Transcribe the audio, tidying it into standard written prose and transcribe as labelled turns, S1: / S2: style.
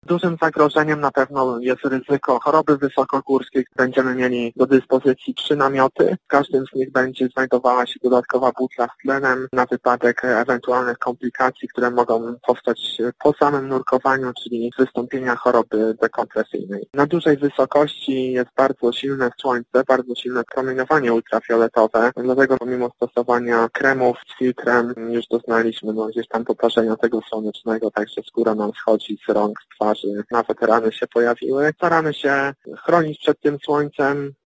S1: Dużym zagrożeniem na pewno jest ryzyko choroby wysokogórskiej. Będziemy mieli do dyspozycji 3 namioty. W każdym z nich będzie znajdowała się dodatkowa butla z tlenem na wypadek ewentualnych komplikacji, które mogą powstać po samym nurkowaniu, czyli wystąpienia choroby dekompresyjnej. Na dużej wysokości jest bardzo silne słońce, bardzo silne promieniowanie ultrafioletowe, dlatego pomimo stosowania kremów z filtrem już doznaliśmy gdzieś tam poparzenia tego słonecznego, także skóra nam schodzi z rąk, z twarzy, nawet rany się pojawiły. Staramy się chronić przed tym słońcem,